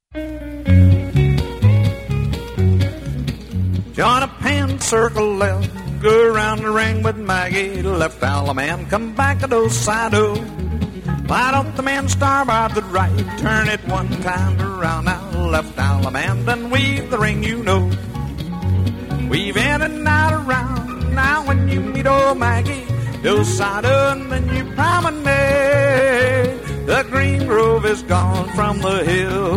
Join a pan, circle left, go around the ring with Maggie. Left Alaman, come back to those side o. Why don't the man starboard to right? Turn it one time around now. Left Alaman, then weave the ring, you know. Weave in and out around. Now when you meet old Maggie, those side o, and then you promenade. The green grove is gone from the hill.